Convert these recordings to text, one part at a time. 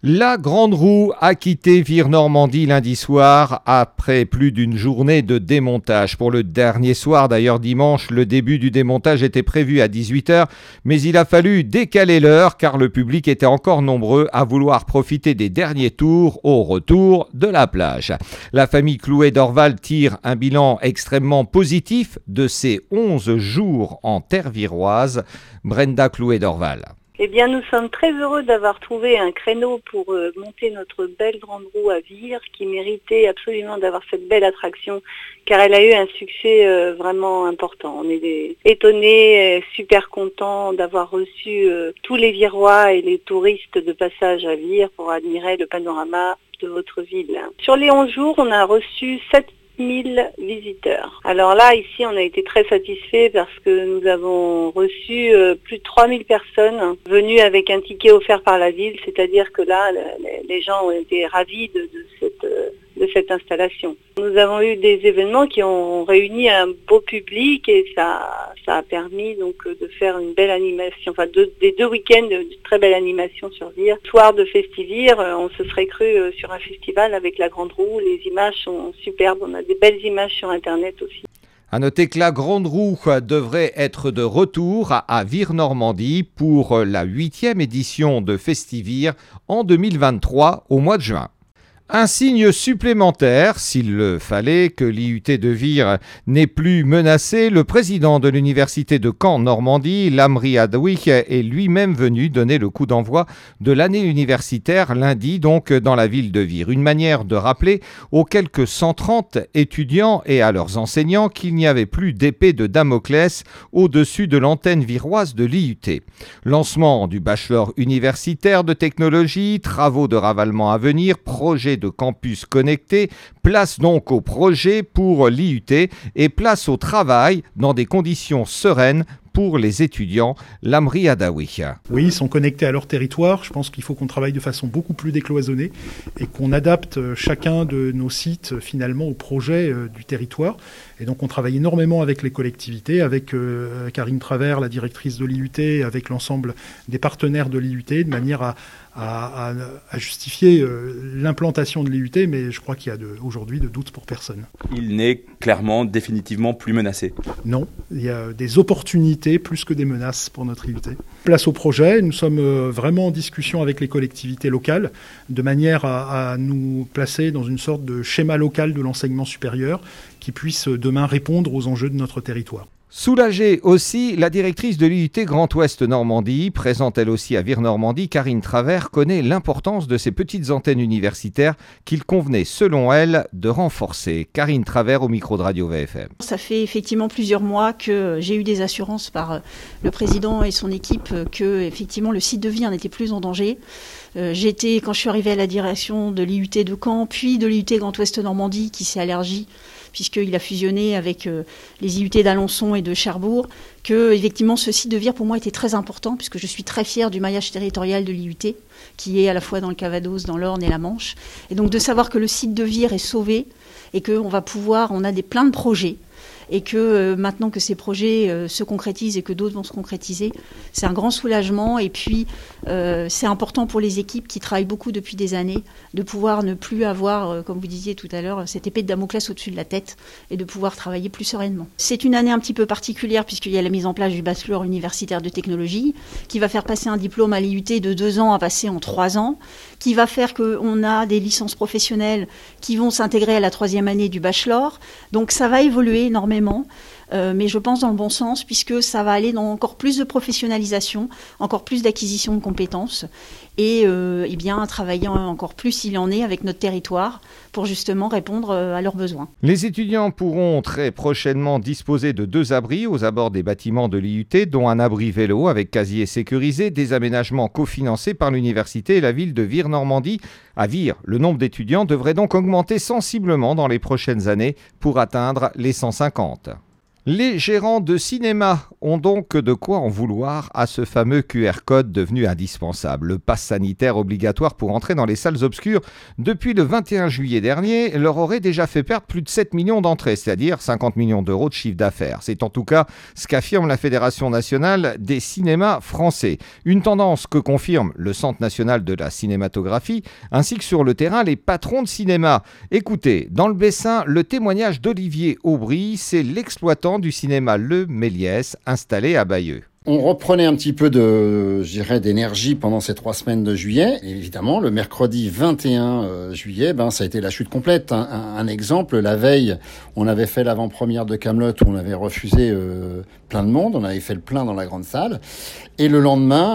La Grande Roue a quitté Vire-Normandie lundi soir après plus d'une journée de démontage. Pour le dernier soir, d'ailleurs dimanche, le début du démontage était prévu à 18h, mais il a fallu décaler l'heure car le public était encore nombreux à vouloir profiter des derniers tours au retour de la plage. La famille Clouet-Dorval tire un bilan extrêmement positif de ces 11 jours en terre viroise. Brenda Clouet-Dorval. Eh bien, nous sommes très heureux d'avoir trouvé un créneau pour monter notre belle Grande Roue à Vire, qui méritait absolument d'avoir cette belle attraction, car elle a eu un succès vraiment important. On est étonnés, super contents d'avoir reçu tous les Virois et les touristes de passage à Vire pour admirer le panorama de votre ville. Sur les 11 jours, on a reçu 7 000 visiteurs. Alors là, ici, on a été très satisfaits parce que nous avons reçu plus de 3 000 personnes venues avec un ticket offert par la ville, c'est-à-dire que là, les gens ont été ravis de cette installation. Nous avons eu des événements qui ont réuni un beau public et ça a permis donc de faire une belle animation, enfin des 2 week-ends de très belle animation sur Vire. Soir de Festivir, on se serait cru sur un festival avec la Grande Roue. Les images sont superbes, on a des belles images sur Internet aussi. À noter que la Grande Roue devrait être de retour à Vire-Normandie pour la 8e édition de Festivir en 2023 au mois de juin. Un signe supplémentaire, s'il le fallait, que l'IUT de Vire n'est plus menacé, le président de l'université de Caen-Normandie, Lamri Adoui, est lui-même venu donner le coup d'envoi de l'année universitaire lundi, donc dans la ville de Vire. Une manière de rappeler aux quelques 130 étudiants et à leurs enseignants qu'il n'y avait plus d'épée de Damoclès au-dessus de l'antenne viroise de l'IUT. Lancement du bachelor universitaire de technologie, travaux de ravalement à venir, projet de campus connectés, place donc au projet pour l'IUT et place au travail dans des conditions sereines pour les étudiants. Lamri Adoui. Oui, ils sont connectés à leur territoire. Je pense qu'il faut qu'on travaille de façon beaucoup plus décloisonnée et qu'on adapte chacun de nos sites finalement au projet du territoire. Et donc on travaille énormément avec les collectivités, avec Karine Travers, la directrice de l'IUT, avec l'ensemble des partenaires de l'IUT, de manière à justifier l'implantation de l'IUT, mais je crois qu'il y a aujourd'hui de doute pour personne. Il n'est clairement, définitivement plus menacé. Non, il y a des opportunités plus que des menaces pour notre IUT. Place au projet, nous sommes vraiment en discussion avec les collectivités locales, de manière à nous placer dans une sorte de schéma local de l'enseignement supérieur qui puisse demain répondre aux enjeux de notre territoire. Soulagée aussi, la directrice de l'IUT Grand Ouest Normandie, présente elle aussi à Vire-Normandie, Karine Travers, connaît l'importance de ces petites antennes universitaires qu'il convenait, selon elle, de renforcer. Karine Travers au micro de Radio VFM. Ça fait effectivement plusieurs mois que j'ai eu des assurances par le président et son équipe que effectivement le site de Vire n'était plus en danger. Quand je suis arrivée à la direction de l'IUT de Caen, puis de l'IUT Grand Ouest Normandie qui s'est élargi, puisqu'il a fusionné avec les IUT d'Alençon et de Cherbourg, que effectivement ce site de Vire pour moi était très important, puisque je suis très fière du maillage territorial de l'IUT, qui est à la fois dans le Calvados, dans l'Orne et la Manche. Et donc de savoir que le site de Vire est sauvé et qu'on va pouvoir, on a plein de projets, et que maintenant que ces projets se concrétisent et que d'autres vont se concrétiser, c'est un grand soulagement. Et puis, c'est important pour les équipes qui travaillent beaucoup depuis des années de pouvoir ne plus avoir, comme vous disiez tout à l'heure, cette épée de Damoclès au-dessus de la tête et de pouvoir travailler plus sereinement. C'est une année un petit peu particulière puisqu'il y a la mise en place du bachelor universitaire de technologie qui va faire passer un diplôme à l'IUT de 2 ans à passer en 3 ans, qui va faire qu'on a des licences professionnelles qui vont s'intégrer à la 3e année du bachelor. Donc ça va évoluer énormément. Mais je pense dans le bon sens, puisque ça va aller dans encore plus de professionnalisation, encore plus d'acquisition de compétences, et bien travailler encore plus s'il en est avec notre territoire pour justement répondre à leurs besoins. Les étudiants pourront très prochainement disposer de 2 abris aux abords des bâtiments de l'IUT, dont un abri vélo avec casier sécurisé, des aménagements cofinancés par l'université et la ville de Vire-Normandie. À Vire, le nombre d'étudiants devrait donc augmenter sensiblement dans les prochaines années pour atteindre les 150. Les gérants de cinéma ont donc de quoi en vouloir à ce fameux QR code devenu indispensable. Le pass sanitaire obligatoire pour entrer dans les salles obscures depuis le 21 juillet dernier leur aurait déjà fait perdre plus de 7 millions d'entrées, c'est-à-dire 50 millions d'euros de chiffre d'affaires. C'est en tout cas ce qu'affirme la Fédération nationale des cinémas français. Une tendance que confirme le Centre national de la cinématographie ainsi que sur le terrain les patrons de cinéma. Écoutez, dans le Bessin, le témoignage d'Olivier Aubry, c'est l'exploitant du cinéma Le Méliès installé à Bayeux. On reprenait un petit peu d'énergie pendant ces 3 semaines de juillet. Et évidemment, le mercredi 21 juillet, ça a été la chute complète. Un exemple, la veille, on avait fait l'avant-première de Kaamelott où on avait refusé plein de monde. On avait fait le plein dans la grande salle. Et le lendemain,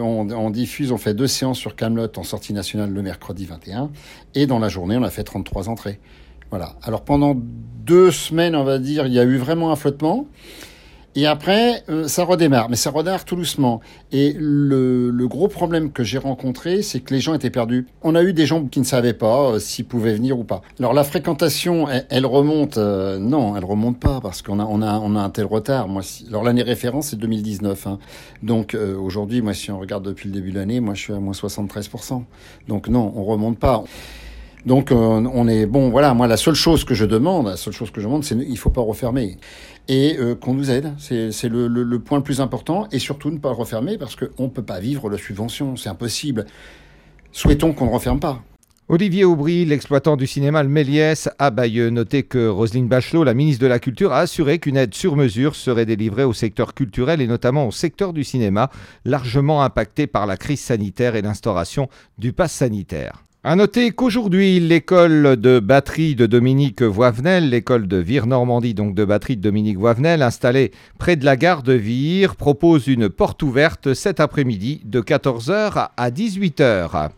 on fait 2 séances sur Kaamelott en sortie nationale le mercredi 21. Et dans la journée, on a fait 33 entrées. Voilà. Alors pendant 2 semaines, on va dire, il y a eu vraiment un flottement. Et après, ça redémarre, mais ça redémarre tout doucement. Et le gros problème que j'ai rencontré, c'est que les gens étaient perdus. On a eu des gens qui ne savaient pas s'ils pouvaient venir ou pas. Alors la fréquentation, elle remonte. Non, elle remonte pas parce qu'on a un tel retard. Alors l'année référence, c'est 2019. Donc aujourd'hui, moi, si on regarde depuis le début de l'année, moi, je suis à moins 73%. Donc non, on remonte pas. Donc on est bon, voilà. Moi, la seule chose que je demande, c'est il faut pas refermer et qu'on nous aide. C'est le point le plus important et surtout ne pas refermer parce qu'on peut pas vivre de subventions, c'est impossible. Souhaitons qu'on ne referme pas. Olivier Aubry, l'exploitant du cinéma Le Méliès à Bayeux. Notez que Roselyne Bachelot, la ministre de la Culture, a assuré qu'une aide sur mesure serait délivrée au secteur culturel et notamment au secteur du cinéma, largement impacté par la crise sanitaire et l'instauration du pass sanitaire. À noter qu'aujourd'hui, l'école de batterie de Dominique Voivenel, l'école de Vire-Normandie, donc de batterie de Dominique Voivenel, installée près de la gare de Vire, propose une porte ouverte cet après-midi de 14h à 18h.